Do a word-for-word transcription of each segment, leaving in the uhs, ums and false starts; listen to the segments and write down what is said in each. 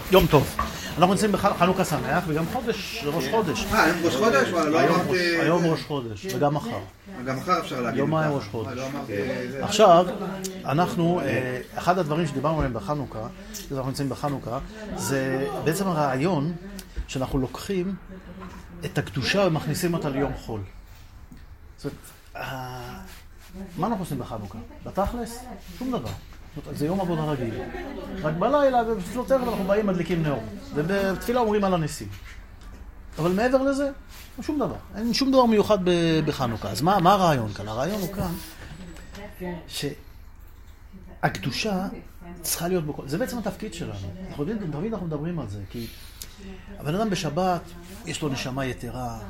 יום טוב. אנחנו נמצאים בחנוכה שמח וגם חודש, ראש חודש. אה, היום ראש חודש? היום ראש חודש, וגם מחר. גם מחר אפשר להגיד. יומיים ראש חודש. עכשיו, אנחנו, אחד הדברים שדיברנו עליהם בחנוכה, אנחנו נמצאים בחנוכה, זה בעצם הרעיון שאנחנו לוקחים את הקדושה ומכניסים אותה ליום חול. זאת אומרת, מה אנחנו עושים בחנוכה? בתכלס? שום דבר. זה יום עבודה רגיל. רק בלילה ובפנות ערב אנחנו באים מדליקים נאור. ובתפילה אומרים על הניסים. אבל מעבר לזה, שום דבר. אין שום דבר מיוחד בחנוכה. אז מה, מה הרעיון כאן? הרעיון הוא כאן שהקדושה צריכה להיות בכל... זה בעצם התפקיד שלנו. אנחנו יודעים, תמיד אנחנו מדברים על זה, כי הבן אדם בשבת יש לו נשמה יתרה,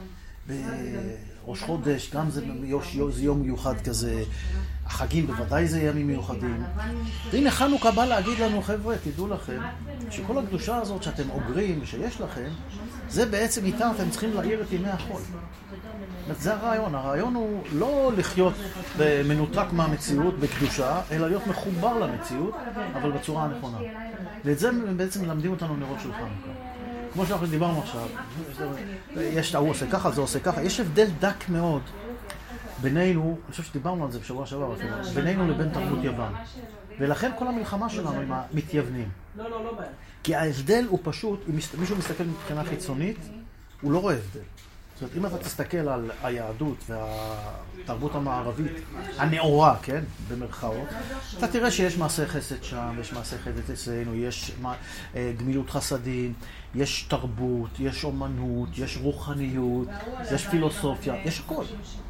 בראש חודש, גם זה יום מיוחד כזה, החגים בוודאי זה ימים מיוחדים. והנה חנוכה בא להגיד לנו, חבר'ה, תדעו לכם, שכל הקדושה הזאת שאתם אוגרים, שיש לכם, זה בעצם איתה אתם צריכים להאיר את ימי החול. זה הרעיון. הרעיון הוא לא לחיות מנותק מהמציאות בקדושה, אלא להיות מחובר למציאות, אבל בצורה הנכונה. ואת זה בעצם מלמדים אותנו נרות של חנוכה. כמו שאנחנו דיברנו עכשיו, יש, הוא עושה ככה, זה עושה ככה. יש הבדל דק מאוד בינינו, אני חושב שדיברנו על זה בשבוע שעבר, בינינו לבין תרבות יוון. ולכן כל המלחמה שלנו עם המתייוונים. כי ההבדל הוא פשוט, אם מישהו מסתכל מבחינה חיצונית, הוא לא רואה הבדל. זאת אומרת, אם אתה תסתכל על היהדות והתרבות המערבית, הנאורה, כן, במרכאות, אתה תראה שיש מעשה חסד שם, יש מעשה חסד אצלנו, יש גמילות חסדים, יש תרבות, יש אומנות, יש רוחניות, יש פילוסופיה, יש הכל.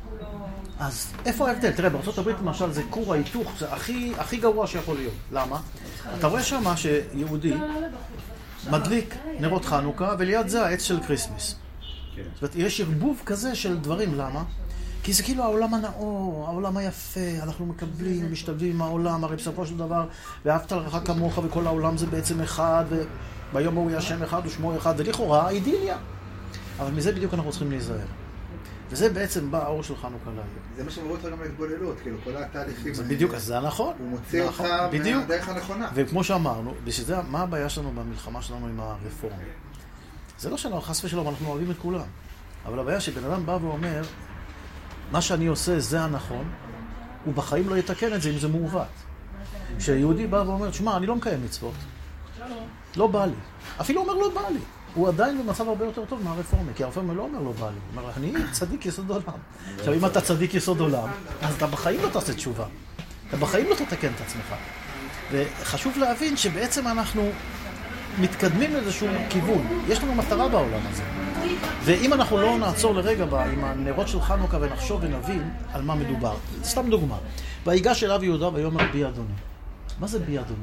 אז איפה ההבדל? תראה, בארצות הברית למשל זה כור ההיתוך, זה הכי, הכי גרוע שיכול להיות. למה? אתה רואה שמה שיהודי מדליק נרות חנוכה, וליד זה העץ של קריסמס. זאת אומרת, יש ערבוב כזה של דברים. למה? כי זה כאילו העולם הנאור, העולם היפה, אנחנו מקבלים, משתלבים עם העולם, הרי בסופו של דבר, ואהבת לרעך כמוך, וכל העולם זה בעצם אחד, וביום הוא יהיה שם אחד ושמו אחד, ולכאורה אידיליה. אבל מזה בדיוק אנחנו צריכים להיזהר. וזה בעצם בא האור של חנוכה לעיר. זה מה שמראו אותך גם להתבוללות, כאילו כל התהליכים... זה בדיוק, אז זה נכון. הוא מוציא אותך מהדרך הנכונה. וכמו שאמרנו, בשביל מה הבעיה שלנו במלחמה שלנו עם הרפורמה? זה לא שלנו, חס ושלום, אנחנו אוהבים את כולם. אבל הבעיה שבן אדם בא ואומר, מה שאני עושה זה הנכון, הוא בחיים לא יתקן את זה אם זה מעוות. כשיהודי בא ואומר, תשמע, אני לא מקיים מצוות. לא בא לי. אפילו אומר לא בא לי. הוא עדיין במצב הרבה יותר טוב מהרפורמה, כי הרפורמה לא אומר לא בא לי. הוא אומר, אני צדיק יסוד עולם. עכשיו, אם אתה צדיק יסוד עולם, אז אתה בחיים לא תעשה תשובה. אתה בחיים לא תתקן את עצמך. וחשוב להבין שבעצם אנחנו מתקדמים לאיזשהו כיוון. יש לנו מטרה בעולם הזה. ואם אנחנו לא נעצור לרגע בה עם הנרות של חנוכה ונחשוב ונבין על מה מדובר. סתם דוגמה. ויגש אליו יהודה ויאמר בי אדוני. מה זה בי אדוני?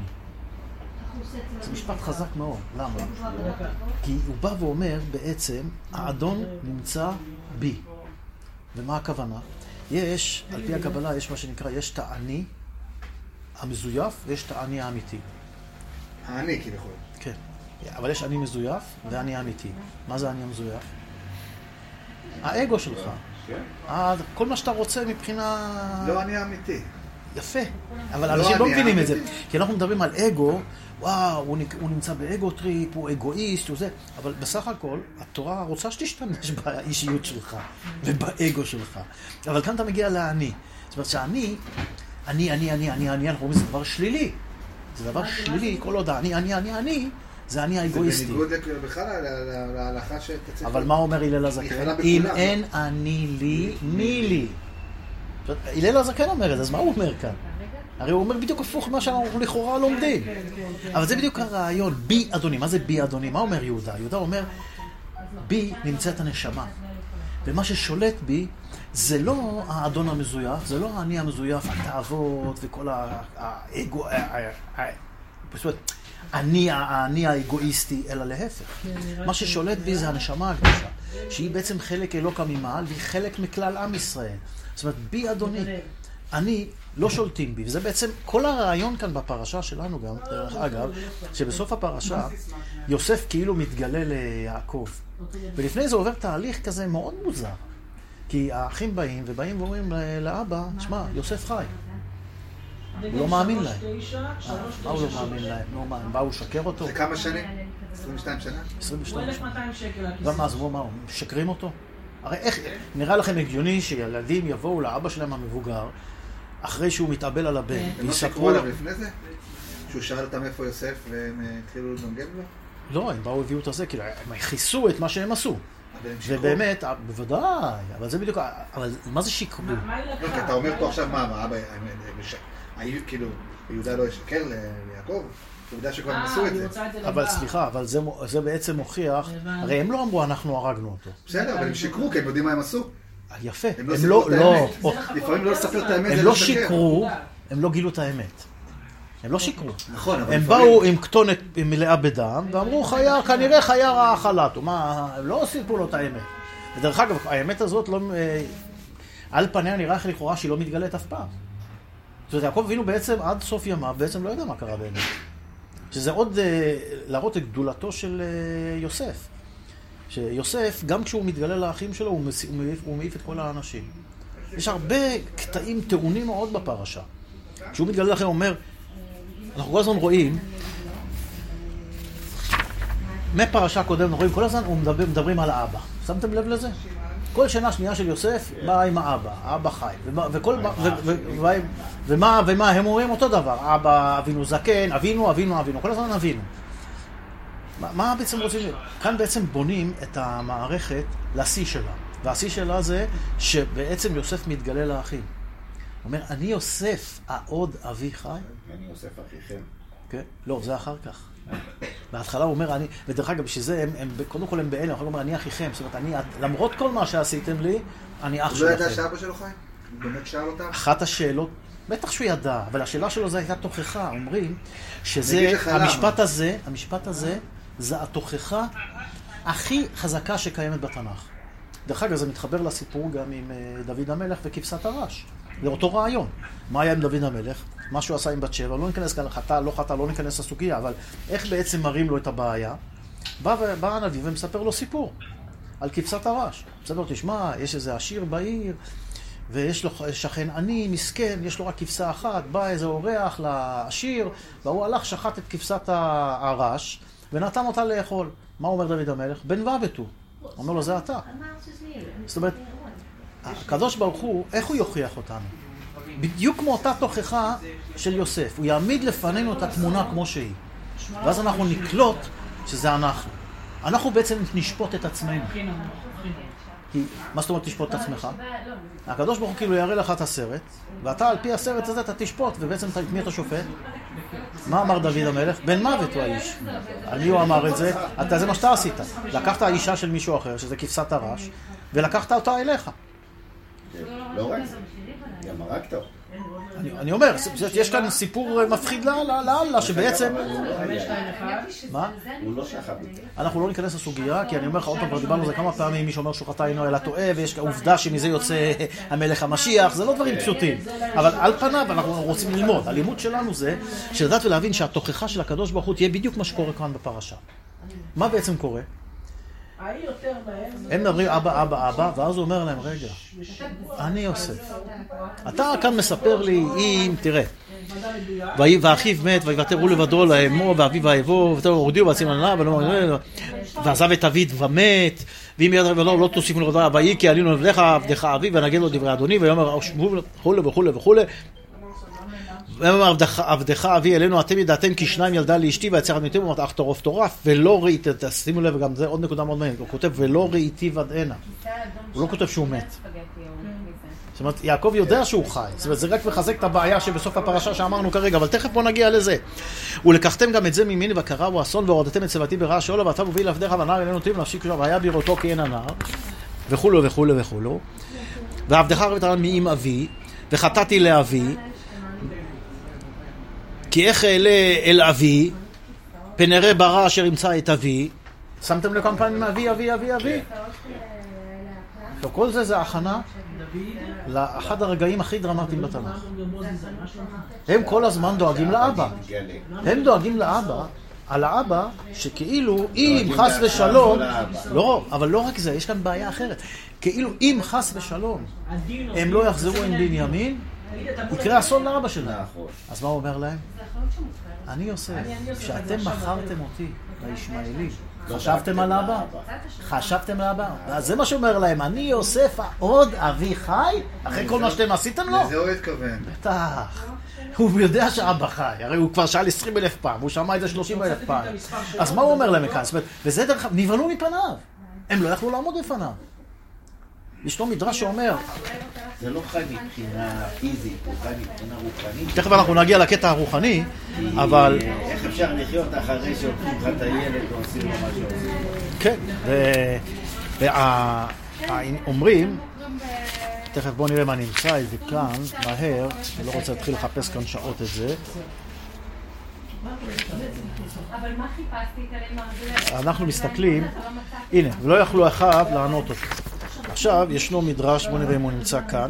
זה משפט חזק מאוד. למה? כי הוא בא ואומר בעצם, האדון נמצא בי. ומה הכוונה? יש, על פי הקבלה, יש מה שנקרא, יש את האני המזויף ויש את האני האמיתי. האני כביכול. כן. אבל יש אני מזויף ואני אמיתי. מה זה אני המזויף? האגו שלך. כל מה שאתה רוצה מבחינה... לא אני האמיתי. יפה. אבל אנשים לא מבינים את זה. כי אנחנו מדברים על אגו, וואו, הוא נמצא באגו טריפ, הוא אגואיסט, הוא זה. אבל בסך הכל, התורה רוצה שתשתמש באישיות שלך ובאגו שלך. אבל כאן אתה מגיע לאני. זאת אומרת שאני, אני, אני, אני, אני, אני, אנחנו אומרים, זה דבר שלילי. זה דבר שלילי, כל עוד אני, אני, אני, אני, זה אני האגואיסטי. זה בניגוד בכלל להלכה שתצא. אבל מה אומר הלל הזקן? אם אין אני לי, מי לי? הלל הזקן אומר את זה, אז מה הוא אומר כאן? הרי הוא אומר בדיוק הפוך מה שאנחנו לכאורה לומדים. אבל זה בדיוק הרעיון, בי אדוני. מה זה בי אדוני? מה אומר יהודה? יהודה אומר, בי נמצאת הנשמה. ומה ששולט בי, זה לא האדון המזויף, זה לא האני המזויף, התאוות וכל האגו, פשוט, אני, אני האגואיסטי, אלא להפך. מה ששולט בי זה הנשמה הקדושה, שהיא בעצם חלק אלוקה ממעל, והיא חלק מכלל עם ישראל. זאת אומרת, בי אדוני, אני לא שולטים בי, וזה בעצם כל הרעיון כאן בפרשה שלנו גם, דרך אגב, שבסוף הפרשה, יוסף כאילו מתגלה ליעקב. ולפני זה עובר תהליך כזה מאוד מוזר. כי האחים באים ובאים ואומרים לאבא, תשמע, יוסף חי. הוא לא מאמין להם. מה הוא לא מאמין להם? מה, הוא שקר אותו? זה כמה שנים? עשרים ושתיים שנה? עשרים ושתיים הוא שנה. אלף מאתיים שקל. גם אז הוא אמר, משקרים אותו? הרי איך, נראה לכם הגיוני שילדים יבואו לאבא שלהם המבוגר, אחרי שהוא מתאבל על הבן, הם לא שיקרו עליו לפני זה? שהוא שאל אותם איפה יוסף והם התחילו לנגב לו? לא, הם באו הביאו את הזה, כאילו, הם חיסו את מה שהם עשו. אבל הם שיקרו. ובאמת, בוודאי, אבל זה בדיוק, אבל מה זה שיקרו? מה היא לא, לקחה? כי אתה אומר פה עכשיו מה, מה, אבא, היו כאילו, יהודה לא ישקר ליעקב? עובדה שכבר הם עשו את זה. אבל סליחה, אבל זה, זה בעצם מוכיח, הרי הם לא אמרו אנחנו הרגנו אותו. בסדר, אבל הם שיקרו, כי הם יודעים מה הם עשו. יפה, הם לא הם סיפרו לא, את לא, האמת. לפעמים לא לספר את האמת, הם זה לא לשקר. שיקרו, הם לא גילו את האמת. הם לא שיקרו. נכון, אבל הם לפעמים... באו עם כתונת מלאה בדם, ואמרו חיה, כנראה חיה רעה חלטו. מה, הם לא סיפרו לו את האמת. ודרך אגב, האמת הזאת לא... על פניה נראה איך לכאורה שהיא לא מתגלית אף פעם. זאת אומרת, יעקב אבינו בעצם עד סוף ימיו, בעצם לא יודע מה קרה באמת. שזה עוד להראות את גדולתו של יוסף. שיוסף, גם כשהוא מתגלה לאחים שלו, הוא מעיף, הוא מעיף את כל האנשים. יש הרבה קטעים טעונים מאוד בפרשה. כשהוא מתגלה לאחים, הוא אומר, אנחנו כל הזמן רואים, מפרשה קודם, רואים, כל הזמן הוא מדבר, מדברים על האבא. שמתם לב לזה? כל שנה שנייה של יוסף באה עם האבא, האבא חי. ומה, וכל, ו, ו, ו, ומה, ומה, הם אומרים אותו דבר. אבא, אבינו זקן, אבינו, אבינו, אבינו. כל הזמן אבינו. מה, מה בעצם רוצים? כאן בעצם בונים את המערכת לשיא שלה. והשיא שלה זה שבעצם יוסף מתגלה לאחים. הוא אומר, אני יוסף, העוד אבי חי? אני יוסף אחיכם. כן? לא, זה אחר כך. בהתחלה הוא אומר, אני, ודרך אגב, שזה, הם, הם, קודם כל הם באלה, הוא אומר, אני אחיכם. זאת אומרת, אני, למרות כל מה שעשיתם לי, אני אח שלכם. הוא לא ידע שאבא שלו חי? הוא באמת שאל אותם? אחת השאלות, בטח שהוא ידע, אבל השאלה שלו זה הייתה תוכחה. אומרים שזה, המשפט הזה, המשפט הזה, זה התוכחה הכי חזקה שקיימת בתנ"ך. דרך אגב, זה מתחבר לסיפור גם עם דוד המלך וכבשת הרש. זה אותו רעיון. מה היה עם דוד המלך? מה שהוא עשה עם בת שבע, לא ניכנס כאן לחטא, לא חטא, לא ניכנס לסוגיה, אבל איך בעצם מראים לו את הבעיה? בא, בא הנביא ומספר לו סיפור על כבשת הרש. מספר לו, תשמע, יש איזה עשיר בעיר, ויש לו שכן עני, מסכן, יש לו רק כבשה אחת, בא איזה אורח לעשיר, והוא הלך, שחט את כבשת הרש, ונתן אותה לאכול. מה אומר דוד המלך? בן ובט הוא. אומר לו, זה אתה. זאת אומרת, הקדוש ברוך הוא, איך הוא יוכיח אותנו? בדיוק כמו אותה תוכחה של יוסף. הוא יעמיד לפנינו את התמונה כמו שהיא. ואז אנחנו נקלוט שזה אנחנו. אנחנו בעצם נשפוט את עצמנו. כי, מה זאת אומרת תשפוט את עצמך? הקדוש ברוך הוא כאילו יראה לך את הסרט, ואתה על פי הסרט הזה אתה תשפוט, ובעצם את מי אתה שופט? מה אמר דוד המלך? בן מוות הוא האיש. על מי הוא אמר את זה? אתה, זה מה שאתה עשית. לקחת האישה של מישהו אחר, שזה כבשת הרש, ולקחת אותה אליך. לא רק זה, גם הרגת. אני אומר, יש כאן סיפור מפחיד לאללה, שבעצם... מה? הוא לא שחט. אנחנו לא ניכנס לסוגיה, כי אני אומר לך עוד פעם, כבר דיברנו על זה כמה פעמים, מי שאומר שהוא חטא אינו אלא טועה, ויש עובדה שמזה יוצא המלך המשיח, זה לא דברים פשוטים. אבל על פניו אנחנו רוצים ללמוד. הלימוד שלנו זה שלדעת ולהבין שהתוכחה של הקדוש ברוך הוא תהיה בדיוק מה שקורה כאן בפרשה. מה בעצם קורה? הם מדברים אבא, אבא, אבא, ואז הוא אומר להם, רגע, אני יוסף. אתה כאן מספר לי, אם, תראה, ואחיו מת, ויוותרו לבדו לאמו, ואביו ואהבו, והורידו ועצים עליו, ועזב את אביו ומת, ואם יד ולא, לא תוסיפו לרדו, ויהי כי עלינו לבדך, עבדך אביו, ונגד לו דברי אדוני, ויאמר, וכו' וכו' וכו'. ואומר, עבדך אבי אלינו, אתם ידעתם כי שניים ילדה לאשתי, ויצר עדמיתם, ואומרת, אך טרוף טורף, ולא ראיתי, שימו לב, וגם זה עוד נקודה מאוד מעניינת, הוא כותב, ולא ראיתי ודאנה. הוא לא כותב שהוא מת. זאת אומרת, יעקב יודע שהוא חי. זאת אומרת, זה רק מחזק את הבעיה שבסוף הפרשה שאמרנו כרגע, אבל תכף בוא נגיע לזה. ולקחתם גם את זה ממני, וקראו אסון, והורדתם את צבתי ברע שאולה, ואתה מוביל עבדך ונער אלינו טיב, נפשי כשוב, והיה בראותו כי אין הנער, וכולו וכולו וכולו. ועבדך רבית הרן מאם אבי, וחטאתי לאבי, כי איך אעלה אל אבי, פן אראה ברע אשר ימצא את אבי. שמתם לב כמה פעמים אבי, אבי, אבי, אבי? עכשיו, כל זה זה הכנה לאחד הרגעים הכי דרמטיים בתנ"ך. הם כל הזמן דואגים לאבא. הם דואגים לאבא, על האבא, שכאילו אם חס ושלום, לא, אבל לא רק זה, יש כאן בעיה אחרת. כאילו אם חס ושלום הם לא יחזרו עם בנימין, יקרה אסון לאבא שלהם. אז מה הוא אומר להם? אני יוסף, כשאתם מכרתם אותי, לישמעאלים. חשבתם על אבא? חשבתם על אבא? אז זה מה שאומר להם, אני יוסף עוד אבי חי? אחרי כל מה שאתם עשיתם לו? לזה הוא התכוון. בטח. הוא יודע שאבא חי, הרי הוא כבר שאל עשרים אלף פעם, הוא שמע את זה שלושים אלף פעם. אז מה הוא אומר להם כאן? וזה דרך, נבהלו מפניו. הם לא יכלו לעמוד בפניו. ישנו מדרש שאומר... זה לא חי מבחינה פיזית, הוא חי מבחינה רוחנית. תכף אנחנו נגיע לקטע הרוחני, אבל... איך אפשר לחיות אחרי שהולכים לך את הילד ועושים לו מה שעושים? כן, ואומרים... תכף בואו נראה מה נמצא את זה כאן, מהר, אני לא רוצה להתחיל לחפש כאן שעות את זה. אבל מה חיפשתי? אנחנו מסתכלים, הנה, ולא יכלו אחיו לענות אותו. עכשיו ישנו מדרש, בואו נראה אם הוא נמצא כאן.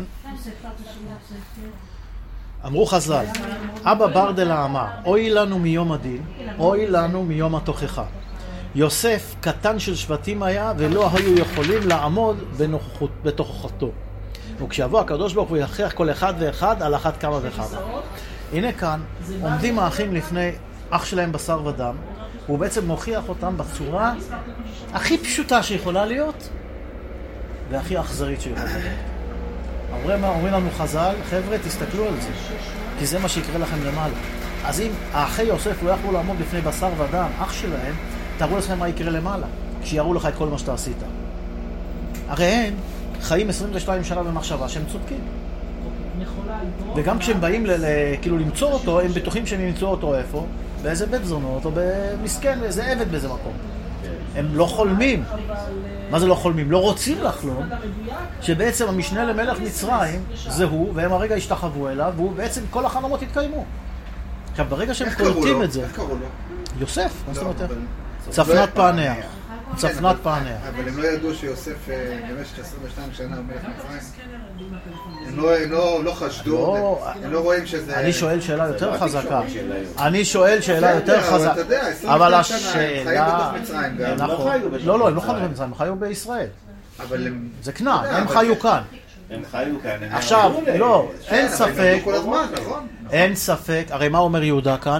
אמרו חז"ל, אבא ברדלה אמר, אוי לנו מיום הדין, אוי לנו מיום התוכחה. יוסף קטן של שבטים היה ולא היו יכולים לעמוד בתוכחתו. וכשיבוא הקדוש ברוך הוא יכריח כל אחד ואחד על אחת כמה וכמה. הנה כאן עומדים האחים לפני אח שלהם בשר ודם, והוא בעצם מוכיח אותם בצורה הכי פשוטה שיכולה להיות והכי אכזרית שיכולה להיות. אומרים, אומרים לנו חז"ל, חבר'ה תסתכלו על זה, כי זה מה שיקרה לכם למעלה. אז אם האחי יוסף לא יכלו לעמוד לפני בשר ודם, אח שלהם, תראו לכם מה יקרה למעלה, כשיראו לך את כל מה שאתה עשית. הרי הם חיים עשרים ושתיים שנה במחשבה שהם צודקים. וגם כשהם באים ל- ל- כאילו למצוא אותו, הם בטוחים שהם ימצאו אותו איפה? באיזה בית זונות או במסכן, באיזה עבד באיזה מקום. הם לא חולמים. מה זה לא חולמים? לא רוצים לחלום שבעצם המשנה למלך מצרים זה הוא, והם הרגע השתחוו אליו, והוא בעצם כל החלומות התקיימו. עכשיו ברגע שהם קולטים את זה... איך קראו לו? יוסף, מה זאת אומרת? צפנת פענח. צפנת פענח. אבל הם לא ידעו שיוסף במשך עשרים ושתיים שנה הוא מלך מצרים. הם לא חשדו, הם לא רואים שזה... אני שואל שאלה יותר חזקה. אני שואל שאלה יותר חזקה. אבל השאלה... לא, לא, הם לא חיו במצרים, הם חיו בישראל. זה כנען, הם חיו כאן. הם חיו כאן. עכשיו, לא, אין ספק, אין ספק, הרי מה אומר יהודה כאן?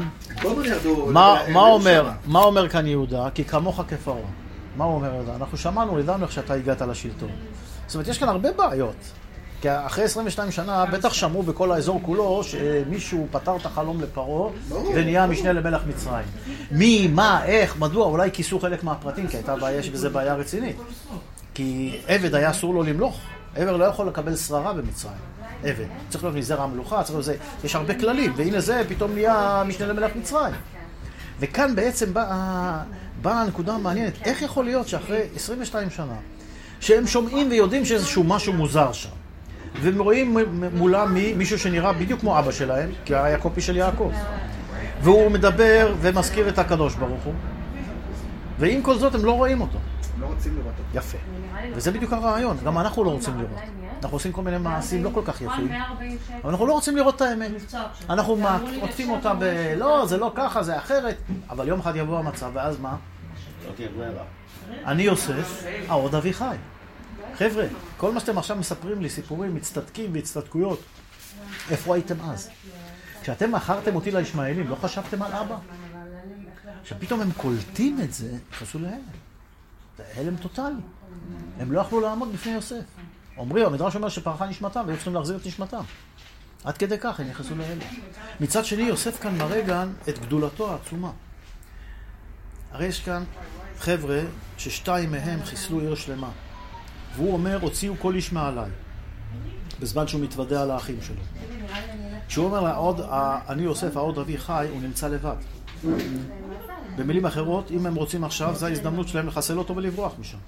מה אומר כאן יהודה? כי כמוך כפרעה. מה הוא אומר את זה? אנחנו שמענו, ידענו איך שאתה הגעת לשלטון. זאת אומרת, יש כאן הרבה בעיות. כי אחרי עשרים ושתיים שנה, בטח שמעו בכל האזור כולו, שמישהו פתר את החלום לפרעה, ונהיה משנה למלך מצרים. מי, מה, איך, מדוע, אולי כיסו חלק מהפרטים, כי הייתה בעיה, יש בזה בעיה רצינית. כי עבד היה אסור לו למלוך. עבד לא יכול לקבל שררה במצרים. עבד. צריך להיות מזרע המלוכה, צריך להיות זה. יש הרבה כללים, והנה זה פתאום נהיה משנה למלך מצרים. וכאן בעצם באה, באה הנקודה המעניינת. איך יכול להיות שאחרי עשרים ושתיים שנה, שהם שומעים ויודעים שאיזשהו משהו מוזר שם, והם רואים מולם מישהו שנראה בדיוק כמו אבא שלהם, כי היה קופי של יעקב, והוא מדבר ומזכיר את הקדוש ברוך הוא, ועם כל זאת הם לא רואים אותו. לא רוצים לראות אותו. יפה. וזה בדיוק הרעיון. גם אנחנו לא רוצים לראות. אנחנו עושים כל מיני מעשים לא כל כך יפים, אבל אנחנו לא רוצים לראות את האמת. אנחנו עוטפים אותה ב... לא, זה לא ככה, זה אחרת. אבל יום אחד יבוא המצב, ואז מה? אני יוסף, העוד אבי חי. חבר'ה, כל מה שאתם עכשיו מספרים לי, סיפורים, מצטדקים והצטדקויות, איפה הייתם אז? כשאתם מכרתם אותי לישמעאלים, לא חשבתם על אבא? שפתאום הם קולטים את זה, חסו להם. זה הלם טוטלי. הם לא יכלו לעמוד בפני יוסף. אומרים, המדרש אומר שפרחה נשמתם, והיו צריכים להחזיר את נשמתם. עד כדי כך הם נכנסו להלם. מצד שני, יוסף כאן מראה גם את גדולתו העצומה. הרי יש כאן חבר'ה ששתיים מהם חיסלו עיר שלמה. והוא אומר, הוציאו כל איש מעליי. בזמן שהוא מתוודע על האחים שלו. כשהוא אומר לה, עוד, אני יוסף, העוד אבי חי, הוא נמצא לבד. במילים אחרות, אם הם רוצים עכשיו, זו ההזדמנות שלהם לחסל אותו ולברוח משם.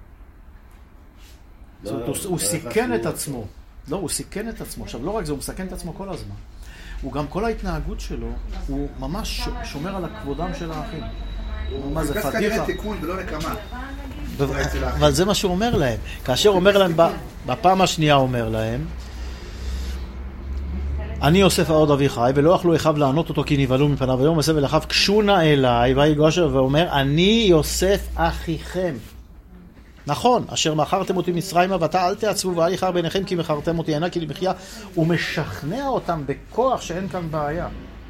הוא סיכן את עצמו. לא, הוא סיכן את עצמו. עכשיו, לא רק זה, הוא מסכן את עצמו כל הזמן. הוא גם, כל ההתנהגות שלו, הוא ממש שומר על הכבודם של האחים. הוא חפש כנראה תיקון ולא נקמה. אבל זה מה שהוא אומר להם. כאשר הוא אומר להם, בפעם השנייה אומר להם, אני יוסף העוד אבי חי, ולא יכלו אחיו לענות אותו כי נבהלו מפניו. ויאמר יוסף אל אחיו, קשו נא אליי, ויגש ואומר, אני יוסף אחיכם. נכון, אשר מכרתם אותי מצרימה, ואתה אל תעצבו ואל יכער בעיניכם כי מכרתם אותי, אינה כי למחיה. הוא משכנע אותם בכוח שאין כאן בעיה. זאת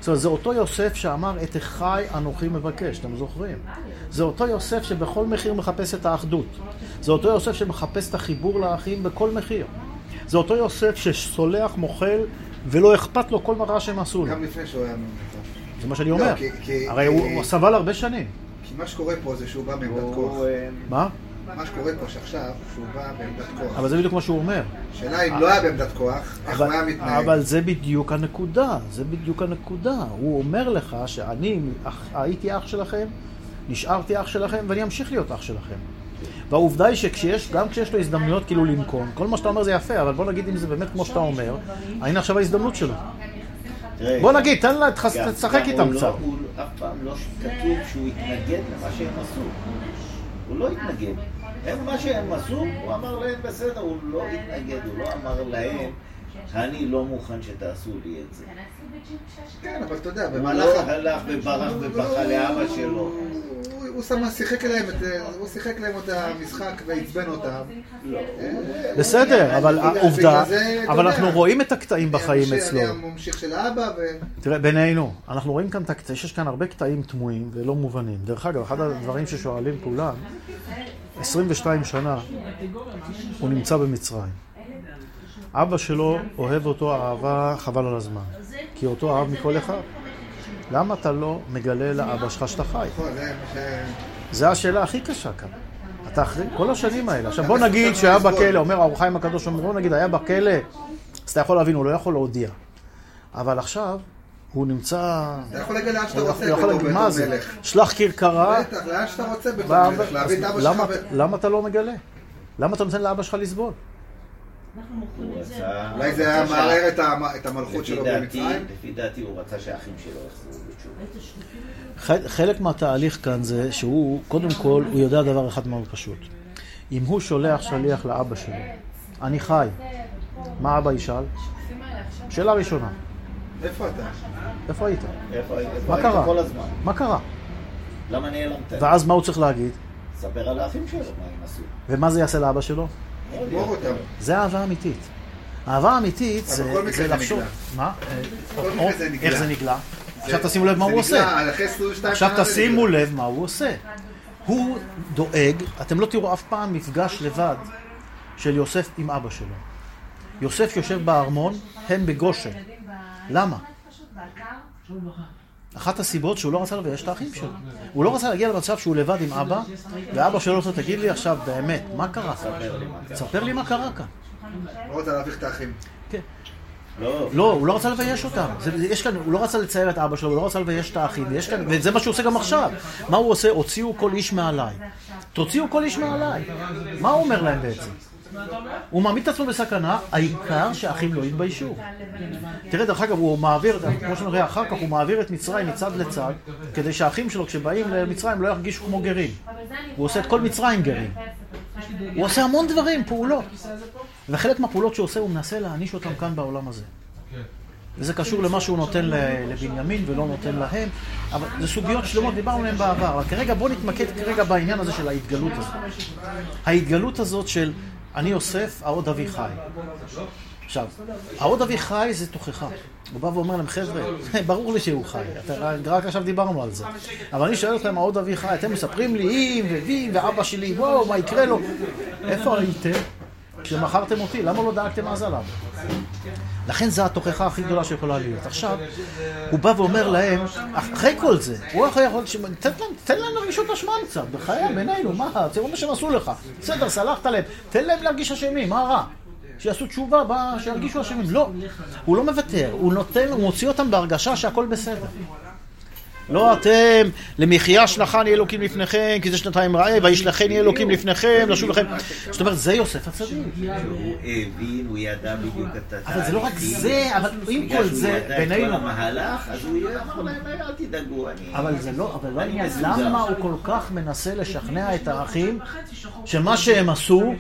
אומרת, זה אותו יוסף שאמר, את אחי אנוכי מבקש, אתם זוכרים? זה אותו יוסף שבכל מחיר מחפש את האחדות. זה אותו יוסף שמחפש את החיבור לאחים בכל מחיר. זה אותו יוסף שסולח, מוחל, ולא אכפת לו כל מראה שהם עשו לו. גם לפני שהוא היה ממוצע. זה מה שאני אומר. הרי הוא סבל הרבה שנים. כי מה שקורה פה זה שהוא בא בעמדת כוח. מה? מה שקורה פה שעכשיו, שהוא בא בעמדת כוח. אבל זה בדיוק מה שהוא אומר. שאלה אם לא היה בעמדת כוח, איך הוא היה מתנהג. אבל זה בדיוק הנקודה, זה בדיוק הנקודה. הוא אומר לך שאני הייתי אח שלכם, נשארתי אח שלכם, ואני אמשיך להיות אח שלכם. והעובדה היא שכשיש, גם כשיש לו הזדמנויות כאילו לנקום, כל מה שאתה אומר זה יפה, אבל בוא נגיד אם זה באמת כמו שאתה אומר, הנה עכשיו ההזדמנות שלו. בוא נגיד, תן לה, תשחק איתם קצת. הוא אף פעם לא כתוב שהוא התנגד למה שהם עשו. הוא לא התנגד. הם מה שהם עשו, הוא אמר להם בסדר, הוא לא התנגד, הוא לא אמר להם, אני לא מוכן שתעשו לי את זה. כן, אבל אתה יודע, הוא במהלך... לא הלך וברח ובכה לאבא שלו. הוא שם, שיחק להם את, הוא שיחק להם את המשחק ועצבן אותם. בסדר, אבל העובדה, אבל אנחנו רואים את הקטעים בחיים אצלו. אני הממשיך של האבא ו... תראה, בינינו, אנחנו רואים כאן את הקטעים, יש כאן הרבה קטעים תמוהים ולא מובנים. דרך אגב, אחד הדברים ששואלים כולם, עשרים ושתיים שנה הוא נמצא במצרים. אבא שלו אוהב אותו אהבה חבל על הזמן, כי אותו אהב מכל אחד. למה אתה לא מגלה לאבא שלך שאתה חי? זה השאלה הכי קשה כאן. אתה אחרי כל השנים האלה. עכשיו בוא נגיד שהיה בכלא, אומר האור חיים הקדוש, בוא נגיד היה בכלא, אז אתה יכול להבין, הוא לא יכול להודיע. אבל עכשיו הוא נמצא... אתה יכול להגיד לאן שאתה רוצה בתור מלך. שלח כרכרה. בטח, לאן שאתה רוצה בתור מלך, להביא את אבא שלך. למה אתה לא מגלה? למה אתה נותן לאבא שלך לסבול? אולי זה היה מערער את המלכות שלו במצרים? לפי דעתי הוא רצה שהאחים שלו יחזרו בתשובה. חלק מהתהליך כאן זה שהוא, קודם כל, הוא יודע דבר אחד מאוד פשוט. אם הוא שולח שליח לאבא שלו, אני חי, מה אבא ישאל? שאלה ראשונה. איפה אתה? איפה היית? איפה היית? מה קרה? כל הזמן. מה קרה? למה נעלמת? ואז מה הוא צריך להגיד? ספר על האחים שלו, מה הם עשו. ומה זה יעשה לאבא שלו? מור אותם. זה אהבה אמיתית. אהבה אמיתית זה לחשוב... מה? איך זה נגלה? עכשיו תשימו לב מה הוא עושה. עכשיו תשימו לב מה הוא עושה. הוא דואג, אתם לא תראו אף פעם מפגש לבד של יוסף עם אבא שלו. יוסף יושב בארמון, הם בגושן. למה? אחת הסיבות שהוא לא רצה לבייש את האחים שלו. הוא לא רצה להגיע למצב שהוא לבד עם אבא, ואבא שלו רוצה, תגיד לי עכשיו באמת, מה קרה? ספר לי מה קרה כאן. לא רוצה להביך את האחים. כן. לא, הוא לא רצה לבייש אותם. יש כאן, הוא לא רצה לצייר את אבא שלו, הוא לא רצה לבייש את האחים. וזה מה שהוא עושה גם עכשיו. מה הוא עושה? הוציאו כל איש מעליי. תוציאו כל איש מעליי. מה הוא אומר להם בעצם? הוא מעמיד את עצמו בסכנה, העיקר שהאחים לא יתביישו. תראה, דרך אגב, הוא מעביר, כמו שנראה אחר כך, הוא מעביר את מצרים מצד לצד, כדי שהאחים שלו, כשבאים למצרים, לא ירגישו כמו גרים. הוא עושה את כל מצרים גרים. הוא עושה המון דברים, פעולות. וחלק מהפעולות שהוא עושה, הוא מנסה להעניש אותם כאן בעולם הזה. וזה קשור למה שהוא נותן לבנימין ולא נותן להם, אבל זה סוגיות שלמות, דיברנו להם בעבר. אבל כרגע בוא נתמקד כרגע בעניין הזה של ההתגלות הזאת. ההתגלות הזאת של אני יוסף, העוד אבי חי. עכשיו, העוד אבי חי זה תוכחה. הוא בא ואומר להם, חבר'ה, ברור לי שהוא חי. רק עכשיו דיברנו על זה. אבל אני שואל אתכם, העוד אבי חי, אתם מספרים לי, אם ואבי ואבא שלי, וואו, מה יקרה לו? איפה הייתם? כשמכרתם אותי, למה לא דאגתם אז עליו? לכן זו התוכחה הכי גדולה שיכולה להיות. עכשיו, הוא בא ואומר להם, אחרי כל זה, הוא יכול, תן להם להרגיש את השמן קצת, בחיי, בינינו, מה? תראו מה שהם עשו לך. בסדר, סלחת להם, תן להם להרגיש אשמים, מה רע? שיעשו תשובה, שירגישו אשמים. לא, הוא לא מוותר, הוא נותן, הוא מוציא אותם בהרגשה שהכל בסדר. לא אתם, למחיה שלחני אלוקים לפניכם, כי זה שנתיים רעב, וישלחני אלוקים לפניכם, לשוב לכם. זאת אומרת, זה יוסף הצדיק. הוא הבין, הוא ידע בדיוק את התהליך. אבל זה לא רק זה, אבל עם כל זה, בינינו. בגלל שהוא ידע את כל המהלך, אז הוא אמר להם, אל תדאגו, אני... אבל זה לא, אבל לא עניין, למה הוא כל כך מנסה לשכנע את האחים, שמה שהם עשו,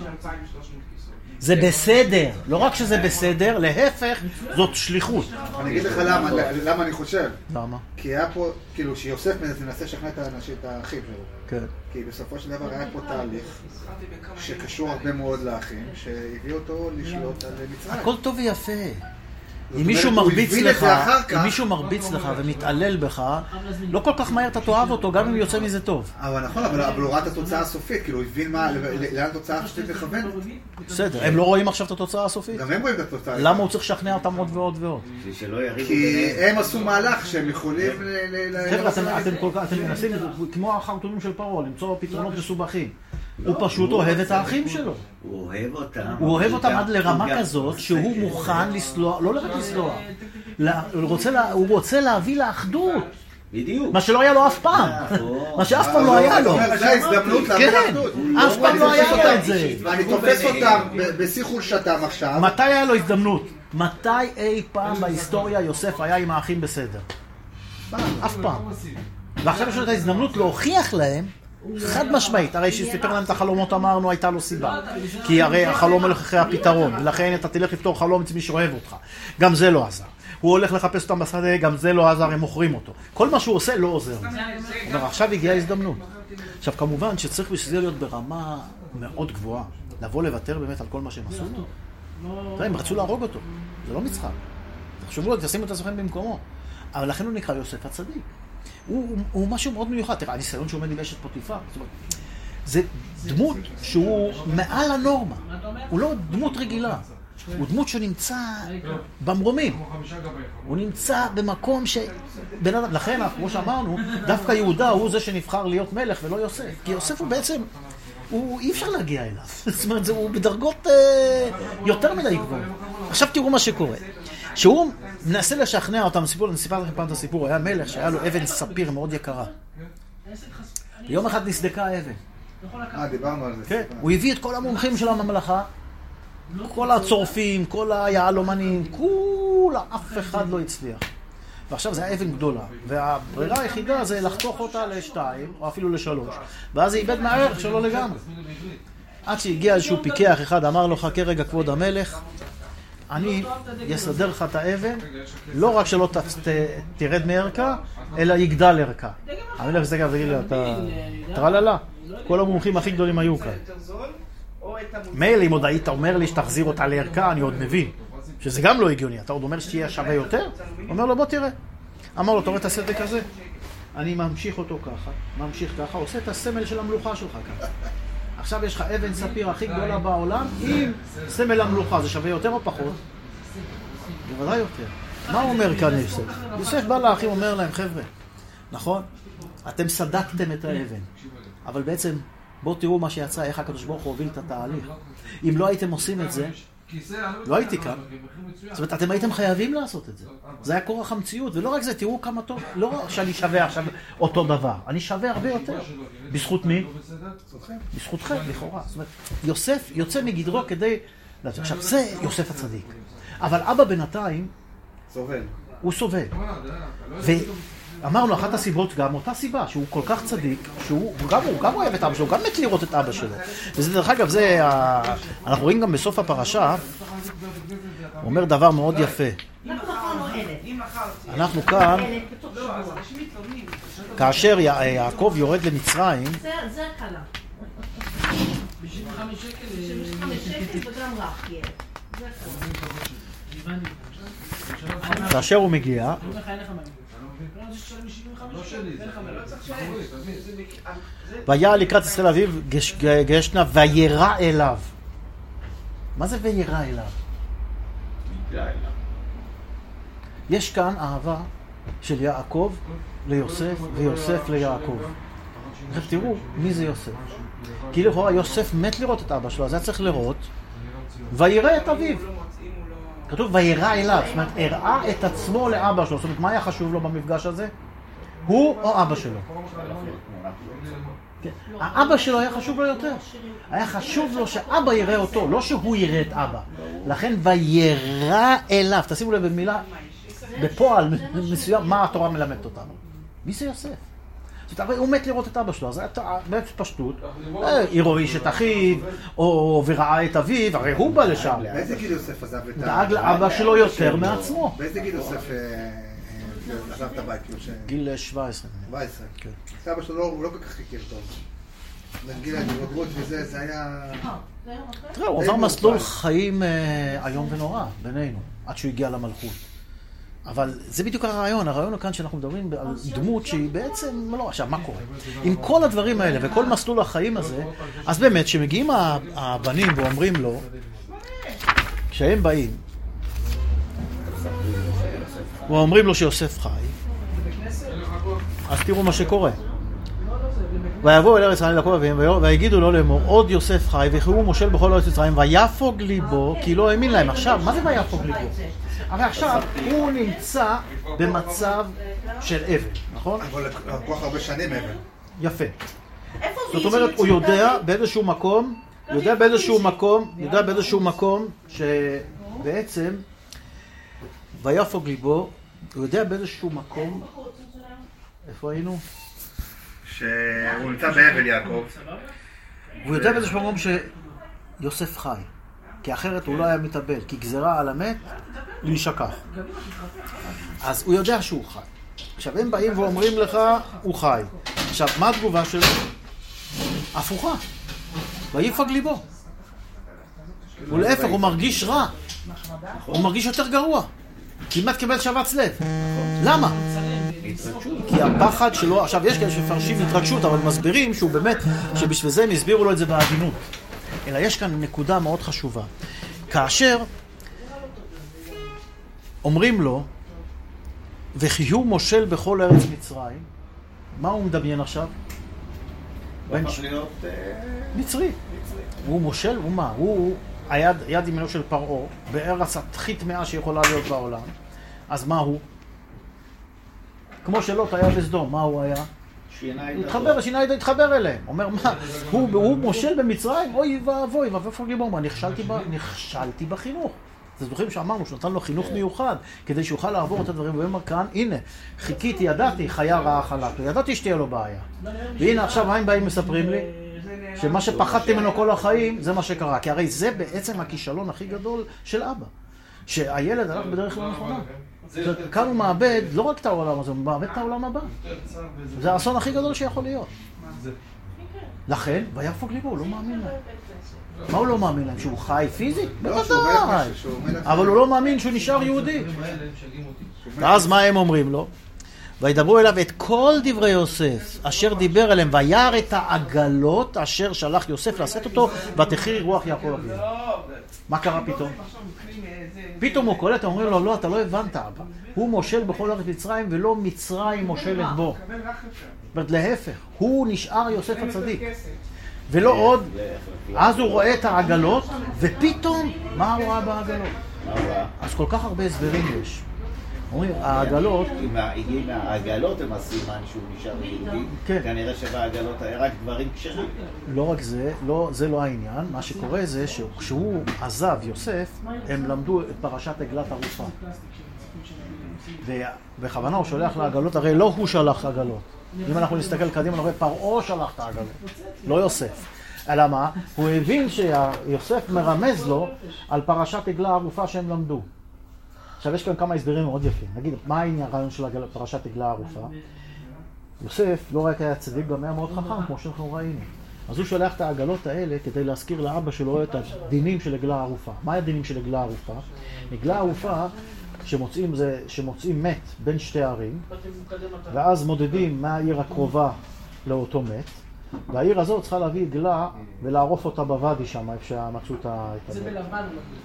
זה בסדר. לא רק שזה בסדר, להפך, זאת שליחות. אני אגיד לך למה, למה אני חושב. למה? כי היה פה, כאילו, שיוסף מנסה לשכנע את האחים שלו. כן. כי בסופו של דבר היה פה תהליך שקשור הרבה מאוד לאחים, שהביא אותו לשלוט על מצרים. הכל טוב ויפה. אם מישהו מרביץ לך, אם מישהו מרביץ לך ומתעלל בך, לא כל כך מהר אתה תאהב אותו, גם אם יוצא מזה טוב. אבל נכון, אבל הוא ראה את התוצאה הסופית, כאילו הוא הבין לאן התוצאה הסופית מכוונת. בסדר, הם לא רואים עכשיו את התוצאה הסופית? גם הם רואים את התוצאה. למה הוא צריך לשכנע אותם עוד ועוד ועוד? כי הם עשו מהלך שהם יכולים... חבר'ה, אתם מנסים, כמו החרטומים של פרעה, למצוא פתרונות מסובכים. הוא פשוט אוהב את האחים שלו. הוא אוהב אותם. הוא אוהב אותם עד לרמה כזאת שהוא מוכן לסלוח, לא רק לסלוח, הוא רוצה להביא לאחדות. בדיוק. מה שלא היה לו אף פעם. מה שאף פעם לא היה לו. זה ההזדמנות להביא לאחדות. אף פעם לא היה לו את זה. ואני תופס אותם בשיא חולשתם עכשיו. מתי היה לו הזדמנות? מתי אי פעם בהיסטוריה יוסף היה עם האחים בסדר? אף פעם. ועכשיו יש לו את ההזדמנות להוכיח להם חד משמעית, הרי שסיפר להם את החלומות אמרנו הייתה לו סיבה, כי הרי החלום הולך אחרי הפתרון, ולכן אתה תלך לפתור חלום אצל מי שאוהב אותך, גם זה לא עזר. הוא הולך לחפש אותם בשדה, גם זה לא עזר, הם מוכרים אותו. כל מה שהוא עושה לא עוזר. אבל עכשיו הגיעה הזדמנות. עכשיו כמובן שצריך בשביל להיות ברמה מאוד גבוהה, לבוא לוותר באמת על כל מה שהם עשו לו. תראה, הם רצו להרוג אותו, זה לא מצחק. תחשבו, תשימו את הסוכן במקומו. אבל לכן הוא נקרא יוסף הצדיק. הוא, הוא משהו מאוד מיוחד. תראה, הניסיון שעומד עם אשת פוטיפר, זאת אומרת, זה דמות שהוא מעל הנורמה. הוא לא דמות רגילה. הוא דמות שנמצא במרומים. הוא נמצא במקום ש... בן אדם, לכן, כמו שאמרנו, דווקא יהודה הוא זה שנבחר להיות מלך ולא יוסף. כי יוסף הוא בעצם, הוא אי אפשר להגיע אליו. זאת אומרת, הוא בדרגות אה, יותר מדי גבוהות. עכשיו תראו מה שקורה. שהוא מנסה לשכנע אותם, סיפור, אני סיפר לכם פעם את הסיפור, היה מלך שהיה לו אבן ספיר מאוד יקרה. יום אחד נסדקה האבן. אה, דיברנו על זה. כן, הוא הביא את כל המומחים של הממלכה, כל הצורפים, כל היעלומנים, כולה, אף אחד לא הצליח. ועכשיו זה היה אבן גדולה, והברירה היחידה זה לחתוך אותה לשתיים, או אפילו לשלוש, ואז זה איבד מהערך שלו לגמרי. עד שהגיע איזשהו פיקח אחד, אמר לו, חכה רגע כבוד המלך, אני אסדר לך את האבן, לא רק שלא תרד מערכה, אלא יגדל ערכה. המלך מסתכל וגיד לי, אתה טרללה, כל המומחים הכי גדולים היו כאן. מילא אם עוד היית אומר לי שתחזיר אותה לערכה, אני עוד מבין, שזה גם לא הגיוני. אתה עוד אומר שתהיה שווה יותר? אומר לו, בוא תראה. אמר לו, אתה רואה את הסדק הזה? אני ממשיך אותו ככה, ממשיך ככה, עושה את הסמל של המלוכה שלך ככה. עכשיו יש לך אבן ספיר הכי גדולה בעולם עם סמל המלוכה, זה שווה יותר או פחות? בוודאי יותר. מה הוא אומר כאן יוסף? יוסף בא לאחים, אומר להם, חבר'ה, נכון? אתם סדקתם את האבן, אבל בעצם בואו תראו מה שיצא, איך הקדוש ברוך הוא הוביל את התהליך. אם לא הייתם עושים את זה, לא הייתי כאן. זאת אומרת, אתם הייתם חייבים לעשות את זה. זה היה כורח המציאות, ולא רק זה, תראו כמה טוב, לא רק שאני שווה עכשיו אותו דבר, אני שווה הרבה יותר. בזכות מי? בזכותכם, לכאורה. זאת אומרת, יוסף יוצא מגדרו כדי... עכשיו, זה יוסף הצדיק. אבל אבא בינתיים... סובל. הוא סובל. ואמרנו, אחת הסיבות גם, אותה סיבה, שהוא כל כך צדיק, שהוא גם, הוא גם אוהב את אבא שלו, הוא גם מת לראות את אבא שלו. וזה דרך אגב, זה... אנחנו רואים גם בסוף הפרשה, הוא אומר דבר מאוד יפה. אנחנו כאן, כאשר יעקב יורד למצרים, זה הקלה. בשביל חמש שקל... בשביל חמש שקל וגם רך יהיה. זה הקלה. כאשר הוא מגיע, והיה לקראת ישראל אביו גשנה וירא אליו. מה זה וירא אליו? יש כאן אהבה של יעקב ליוסף ויוסף ליעקב. עכשיו תראו מי זה יוסף. כי לכאורה יוסף מת לראות את אבא שלו, אז היה צריך לראות וירא את אביו. כתוב וירא אליו, זאת אומרת הראה את עצמו לאבא שלו. זאת אומרת מה היה חשוב לו במפגש הזה? הוא או אבא שלו? כן. האבא שלו היה חשוב לו יותר. היה חשוב לו שאבא יראה אותו, לא שהוא יראה את אבא. לכן וירא אליו. תשימו לב במילה, בפועל מסוים, מה התורה מלמדת אותנו? מי זה יוסף? זאת אומרת, הוא מת לראות את אבא שלו, אז היה פשטות, יראו איש את אחיו, או וראה את אביו, הרי הוא בא לשם. באיזה גיל יוסף עזב את ה... דאג לאבא שלו יותר מעצמו. באיזה גיל יוסף עזב את הבית? גיל שבע עשרה. שבע עשרה. אבא שלו הוא לא כל כך הכיר טוב. לגיל ההתבגרות וזה, זה היה... תראה, הוא עבר מסלול חיים איום ונורא בינינו, עד שהוא הגיע למלכות. אבל זה בדיוק הרעיון, הרעיון הוא כאן שאנחנו מדברים על דמות שהיא בעצם, לא, עכשיו, מה קורה? עם כל הדברים האלה וכל מסלול החיים הזה, אז באמת, כשמגיעים הבנים ואומרים לו, כשהם באים, ואומרים לו שיוסף חי, אז תראו מה שקורה. ויבואו אל ארץ ישראל לעקוב אביהם, ויגידו לו לאמור, עוד יוסף חי, וכי הוא מושל בכל ארץ מצרים, ויפוג ליבו, כי לא האמין להם. עכשיו, מה זה ויפוג ליבו? הרי עכשיו הוא נמצא במצב של אבל, נכון? אבל לקוח הרבה שנים אבל. יפה. זאת אומרת, הוא יודע באיזשהו מקום, יודע באיזשהו מקום, יודע באיזשהו מקום, שבעצם, ויפוג ליבו, הוא יודע באיזשהו מקום, איפה היינו? שהוא נמצא באבל יעקב. הוא יודע באיזשהו מקום שיוסף חי, כי אחרת הוא לא היה מתאבל, כי גזרה על המת להישכח. אז הוא יודע שהוא חי. עכשיו הם באים ואומרים לך, הוא חי. עכשיו, מה התגובה שלו? הפוכה. ויפג ליבו. ולהפך, הוא מרגיש רע. הוא מרגיש יותר גרוע. כמעט קיבל שבץ לב. למה? כי הפחד שלו, עכשיו יש כאלה שפרשים התרגשות, אבל מסבירים שהוא באמת, שבשביל זה הם הסבירו לו את זה בעדינות. אלא יש כאן נקודה מאוד חשובה. כאשר אומרים לו, וכי הוא מושל בכל ארץ מצרים, מה הוא מדמיין עכשיו? מצרי. הוא מושל, הוא מה? הוא היד, יד ימינו של פרעה, בארץ הכי טמאה שיכולה להיות בעולם. אז מה הוא? כמו שלוט היה בסדום, מה הוא היה? התחבר, שינה ידע התחבר אליהם. אומר, מה? הוא, הוא מושל במצרים? אוי ואבוי, ואיפה גיבור, מה? נכשלתי, ב, נכשלתי בחינוך. זה זוכרים שאמרנו שנתן לו חינוך מיוחד, כדי שיוכל לעבור את הדברים, והוא אומר כאן, הנה, חיכיתי, ידעתי, חיה רעה חלקו, ידעתי שתהיה לו בעיה. והנה עכשיו, מה הם באים מספרים לי? שמה שפחדתי ממנו כל החיים, זה מה שקרה. כי הרי זה בעצם הכישלון הכי גדול של אבא. שהילד הלך בדרך לא נכונה. כאן הוא מאבד לא רק את העולם הזה, הוא מאבד את העולם הבא. זה האסון הכי גדול שיכול להיות. לכן, ויפוג ליבו, הוא לא מאמין להם. מה הוא לא מאמין להם? שהוא חי פיזית? בוודאי. אבל הוא לא מאמין שהוא נשאר יהודי. ואז מה הם אומרים לו? וידברו אליו את כל דברי יוסף, אשר דיבר אליהם, וירא את העגלות אשר שלח יוסף לשאת אותו, ותחי רוח יעקב אביו. מה קרה פתאום? פתאום הוא קולט, אומרים לו, לא, אתה לא הבנת, אבא. הוא מושל בכל ארץ מצרים, ולא מצרים מושלת בו. זאת אומרת, להפך, הוא נשאר יוסף הצדיק. ולא עוד, אז הוא רואה את העגלות, ופתאום, מה הוא ראה בעגלות? אז כל כך הרבה הסברים יש. אומרים, העגלות... אם העגלות הם הסימן שהוא נשאר יהודי, כנראה שבעגלות היה רק דברים כשרים. לא רק זה, זה לא העניין. מה שקורה זה שכשהוא עזב יוסף, הם למדו את פרשת עגלת ערופה. ובכוונה הוא שולח לעגלות, הרי לא הוא שלח עגלות. אם אנחנו נסתכל קדימה, נראה פרעה שלח את העגלות, לא יוסף. אלא מה? הוא הבין שיוסף מרמז לו על פרשת עגלה ערופה שהם למדו. עכשיו יש כאן כמה הסברים מאוד יפים. נגיד, מה העניין הרעיון של פרשת עגלה ערופה? יוסף לא רק היה צדיק, גם היה מאוד חכם, כמו שאנחנו ראינו. אז הוא שולח את העגלות האלה כדי להזכיר לאבא שלו את הדינים של עגלה ערופה. מה הדינים של עגלה ערופה? עגלה ערופה שמוצאים, זה, שמוצאים מת בין שתי ערים, ואז מודדים מה העיר הקרובה לאותו מת, והעיר הזאת צריכה להביא עגלה ולערוף אותה בוואדי שם, איפה שמצאו את המת. זה בלבן.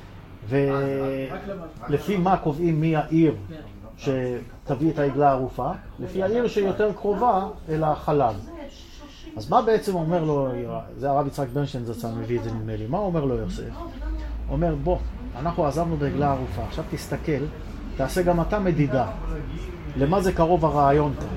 ולפי מה קובעים מי העיר שתביא את העגלה הערופה? לפי העיר שיותר קרובה אל החלל. אז מה בעצם אומר לו, זה הרב יצחק ברנשטיין זצ"ל מביא את זה נדמה לי, מה אומר לו יוסף? אומר, בוא, אנחנו עזבנו בעגלה ערופה, עכשיו תסתכל, תעשה גם אתה מדידה. למה זה קרוב הרעיון כאן?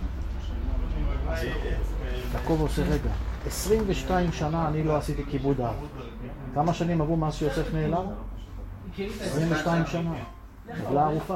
יעקב עושה רגע, עשרים ושתיים שנה אני לא עשיתי כיבוד אב. כמה שנים עברו מאז שיוסף נעלם? עשרים ושתיים שנה. עגלה ערופה.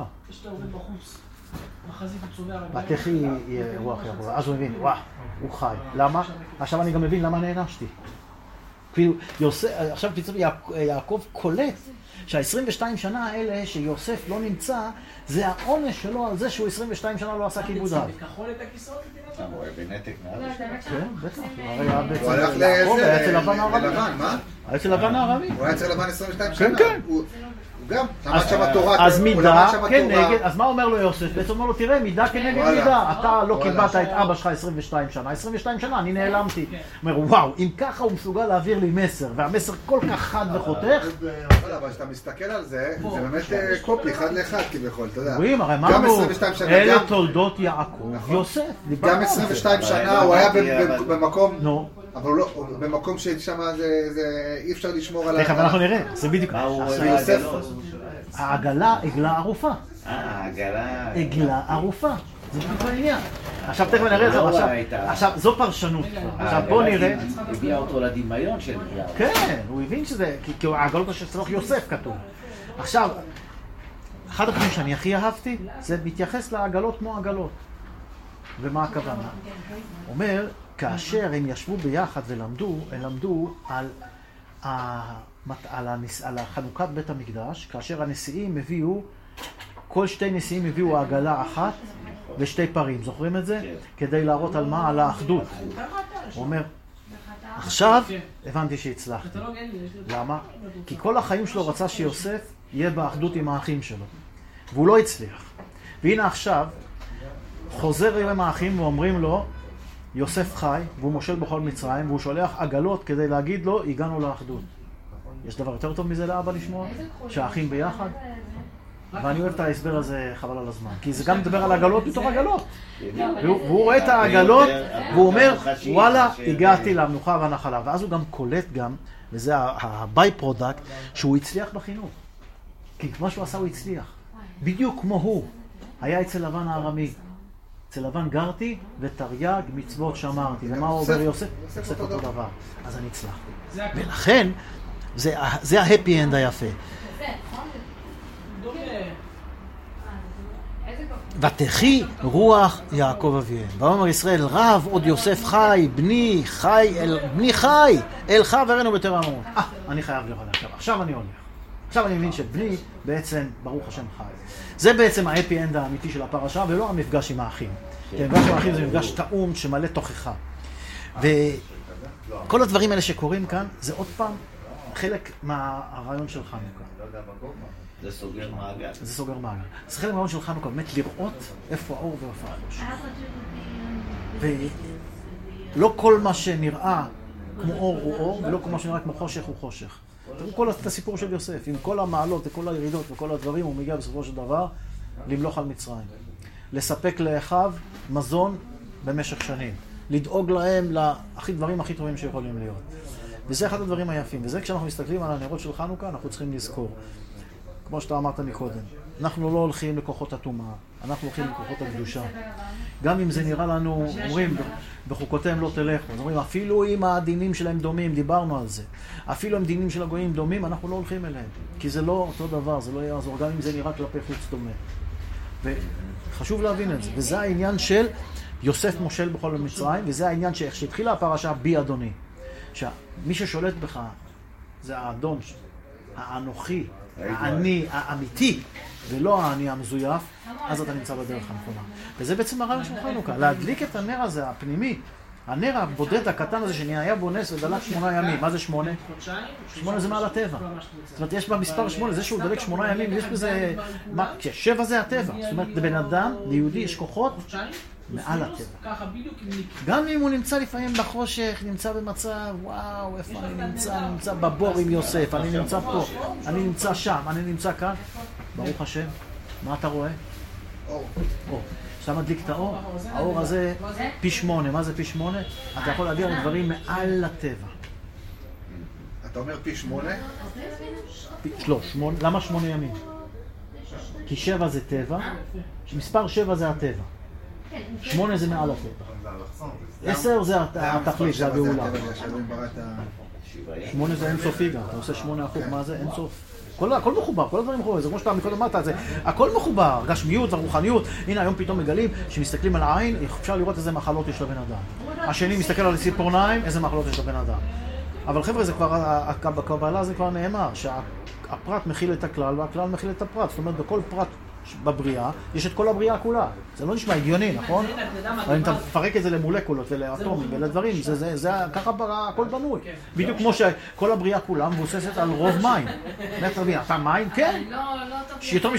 ותחי רוח יעקב. אז הוא מבין, וואו, הוא חי. למה? עכשיו אני גם מבין למה נענשתי. כאילו, יוסף, עכשיו פתאום יעקב קולט שה-עשרים ושתיים שנה האלה שיוסף לא נמצא, זה העונש שלו על זה שהוא עשרים ושתיים שנה לא עשה כיבוד אב. כחול את הכיסאות אתה רואה בנתק מעל? כן, בטח. הוא הלך היה אצל לבן הערבי. ללבן, מה? היה אצל לבן הערבי. הוא היה אצל לבן עשרים ושתיים כן, שנה. כן. הוא גם, למד שם התורה. אז הוא מידה למד שם כנגד, התורה. אז מה אומר לו יוסף? בעצם אומר לו, תראה, מידה כנגד וואלה. מידה. אתה לא וואלה. קיבלת את אבא שלך עשרים ושתיים שנה. עשרים ושתיים שנה, אני נעלמתי. הוא אומר, וואו, אם ככה הוא מסוגל להעביר לי מסר, והמסר כל כך חד וחותך, וואלה, אבל כשאתה מסתכל על זה, זה באמת אה, קופי, אחד לאחד כביכול, אתה יודע. רואים, הרי גם אמרנו, עשרים ושתיים שנה, אלה גם- תולדות יעקב, יוסף. דיברנו גם על עשרים זה. ושתיים שנה אבל הוא היה אמרתי, ב- ב- אבל- במקום, נו, אבל הוא לא, הוא במקום ששם זה- זה- אי אפשר לשמור על תכף אנחנו נראה, זה בדיוק. מה הוא עכשיו, רואה ויוסף- בעגלות? העגלה עגלה ערופה. אה, עגלה. עגלה ערופה. זה בדיוק העניין. עכשיו תכף נראה את זה, לא עכשיו- הייתה. עכשיו זו פרשנות. עכשיו בוא העגלה נראה. הביאה אותו לדמיון של יעקב. כן, הוא הבין שזה, כי- כי העגלות שצריך יוסף כתוב. עכשיו, אחד הדברים שאני הכי אהבתי, זה מתייחס לעגלות כמו עגלות. ומה הכוונה? אומר, כאשר הם ישבו ביחד ולמדו, הם למדו על, המת- על, הנס, על חנוכת בית המקדש, כאשר הנשיאים הביאו, כל שתי נשיאים הביאו עגלה אחת ושתי פרים, זוכרים את זה? כדי להראות על מה? על האחדות. הוא אומר, עכשיו הבנתי שהצלחתי. קטלוג אין לי, יש לי... למה? כי כל החיים שלו רצה שיוסף יהיה באחדות עם האחים שלו. והוא לא הצליח. והנה עכשיו, חוזר עם האחים ואומרים לו, יוסף חי, והוא מושל בכל מצרים, והוא שולח עגלות כדי להגיד לו, הגענו לאחדות. יש דבר יותר טוב מזה לאבא לשמוע? שהאחים ביחד? ואני אוהב את ההסבר הזה חבל על הזמן. כי זה גם מדבר על עגלות בתור עגלות. והוא, והוא רואה את העגלות, והוא אומר, וואלה, הגעתי למנוחה והנחלה. ואז הוא גם קולט גם, וזה הביי פרודקט, שהוא הצליח בחינוך. כי מה שהוא עשה הוא הצליח. בדיוק כמו הוא. היה אצל לבן הארמי. אצל לבן גרתי ותרי"ג מצוות שמרתי. ומה הוא אומר יוסף? יוסף אותו דבר. אז אני הצלחתי. זה הכל. ולכן, זה, זה ההפי אנד היפה. דומה. ותחי רוח יעקב אביהם. ואומר ישראל, רב עוד יוסף חי, בני חי, אל, בני חי, אל חברנו בתורה אמרו. אה, אני חייב לראות עכשיו. עכשיו אני הולך. עכשיו אני מבין שבני בעצם, ברוך השם חי. זה בעצם ההפי אנד האמיתי של הפרשה, ולא המפגש עם האחים. כי המפגש עם האחים זה מפגש טעון שמלא תוכחה. וכל הדברים האלה שקורים כאן, זה עוד פעם חלק מהרעיון של חנוכה. זה סוגר מעגל. זה סוגר מעגל. זה חלק מהרעיון של חנוכה, באמת לראות איפה האור ואיפה החושך. ולא כל מה שנראה כמו אור הוא אור, ולא כל מה שנראה כמו חושך הוא חושך. תראו כל את הסיפור של יוסף, עם כל המעלות וכל הירידות וכל הדברים, הוא מגיע בסופו של דבר למלוך על מצרים. לספק לאחיו מזון במשך שנים. לדאוג להם להכי דברים הכי טובים שיכולים להיות. וזה אחד הדברים היפים. וזה כשאנחנו מסתכלים על הנרות של חנוכה, אנחנו צריכים לזכור. כמו שאתה אמרת מקודם, אנחנו לא הולכים לכוחות הטומאה, אנחנו הולכים לכוחות הקדושה. גם אם זה נראה לנו, אומרים, בחוקותיהם לא תלכו. אז אומרים, אפילו אם הדינים שלהם דומים, דיברנו על זה. אפילו אם דינים של הגויים דומים, אנחנו לא הולכים אליהם. כי זה לא אותו דבר, זה לא יעזור, גם אם זה נראה כלפי חוץ דומה. וחשוב להבין את זה. וזה העניין של יוסף מושל בכל מצרים, וזה העניין שאיך שהתחילה הפרשה בי אדוני. שמי ששולט בך זה האדון, האנוכי, האני האמיתי, ולא האני המזויף, אז אתה נמצא בדרך הנכונה. וזה בעצם הרעיון של חנוכה, להדליק את הנר הזה, הפנימי, הנר הבודד הקטן הזה שנהיה בו נס ודלק שמונה ימים. מה זה שמונה? שמונה זה מעל הטבע. זאת אומרת, יש במספר שמונה, זה שהוא דלק שמונה ימים, יש בזה... שבע זה הטבע. זאת אומרת, לבן אדם, ליהודי, יש כוחות מעל הטבע. ככה בדיוק עם ניקי. גם אם הוא נמצא לפעמים בחושך, נמצא במצב, וואו, איפה אני נמצא? אני נמצא בבור עם יוסף, אני נמצא פה, אני נמצא שם, אני נמצא כאן. ברוך השם, מה אתה רואה? אור. אור. כשאתה מדליק את האור, האור הזה פי שמונה. מה זה פי שמונה? אתה יכול להגיע לדברים מעל הטבע. אתה אומר פי שמונה? פי, לא, שמונה, למה שמונה ימים? כי שבע זה טבע, מספר שבע זה הטבע. שמונה זה מעל הטבע. עשר זה התכלית, זה הגאולה. שמונה זה אינסופי גם, אתה עושה שמונה הפוך, מה זה? אינסוף. הכל מחובר, כל הדברים מחוברים, זה כמו שאתה מקודם אמרת, הכל מחובר, גשמיות והרוחניות. הנה היום פתאום מגלים שמסתכלים על העין, אפשר לראות איזה מחלות יש לבן אדם. השני מסתכל על ציפורניים, איזה מחלות יש לבן אדם. אבל חבר'ה, זה כבר, בקבלה זה כבר נאמר, שהפרט מכיל את הכלל והכלל מכיל את הפרט. זאת אומרת, בכל פרט בבריאה, יש את כל הבריאה כולה. זה לא נשמע הגיוני, נכון? אבל אם אתה מפרק את זה למולקולות ולאטומים ולדברים, זה ככה הכל בנוי. בדיוק כמו שכל הבריאה כולה מבוססת על רוב מים. איך תבין? אתה מים? כן. יותר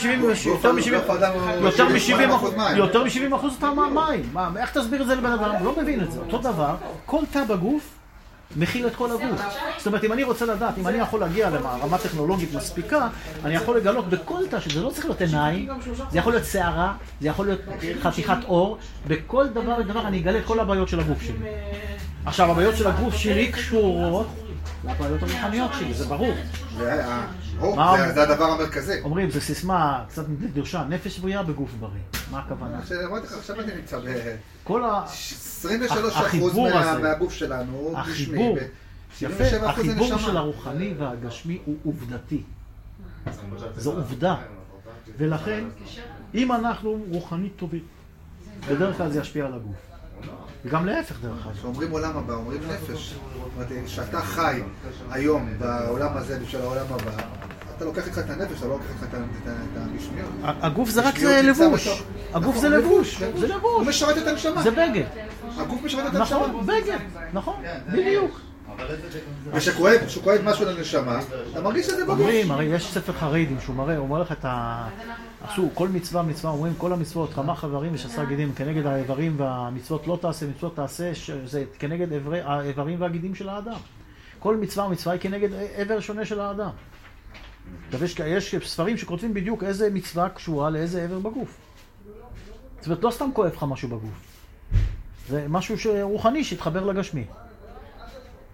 מ-שבעים אחוז אתה מים. איך תסביר את זה לבן אדם? לא מבין את זה. אותו דבר, כל תא בגוף מכיל את כל הגוף. זאת אומרת, אם אני רוצה לדעת, אם אני יכול להגיע לרמה טכנולוגית מספיקה, אני יכול לגלות בכל תא, שזה לא צריך להיות עיניים, זה יכול להיות שערה, זה יכול להיות חתיכת אור, בכל דבר ודבר אני אגלה את כל הבעיות של הגוף שלי. עכשיו, הבעיות של הגוף שלי קשורות לבעיות הרוחניות שלי, זה ברור. זה הדבר המרכזי. אומרים, זו סיסמה קצת דרשה, נפש בריאה בגוף בריא. מה הכוונה? עכשיו אני נמצא ב... עשרים ושלושה אחוז מהגוף שלנו, החיבור, יפה, החיבור של הרוחני והגשמי הוא עובדתי. זו עובדה. ולכן, אם אנחנו רוחנית טובים, בדרך כלל זה ישפיע על הגוף. וגם להפך דרך כלל. כשאומרים עולם הבא, אומרים נפש. זאת אומרת, שאתה חי היום בעולם הזה בשביל העולם הבא, אתה לוקח איתך את הנפש, אתה לא לוקח איתך את הגשמיות. הגוף זה רק לבוש. הגוף זה לבוש. זה לבוש. הוא משרת את הנשמה. זה בגד. הגוף משרת את הנשמה. נכון, בגד. נכון, בדיוק. ושכואב משהו לנשמה, אתה מרגיש שזה בגוף. אומרים, הרי יש ספר חרדים שהוא מראה, הוא אומר לך את ה... עשו, כל מצווה מצווה, אומרים כל המצוות, חמה חברים ושסה גידים, כנגד האיברים והמצוות לא תעשה, מצוות תעשה, זה כנגד האיברים והגידים של האדם. כל מצווה מצווה היא כנגד עבר שונה של האדם. יש ספרים שכותבים בדיוק איזה מצווה קשורה לאיזה עבר בגוף. זאת אומרת, לא סתם כואב לך משהו בגוף. זה משהו רוחני שהתחבר לגשמי.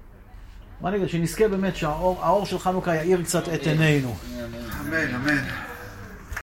מה נגיד? שנזכה באמת שהאור של חנוכה יאיר קצת את עינינו. אמן, אמן.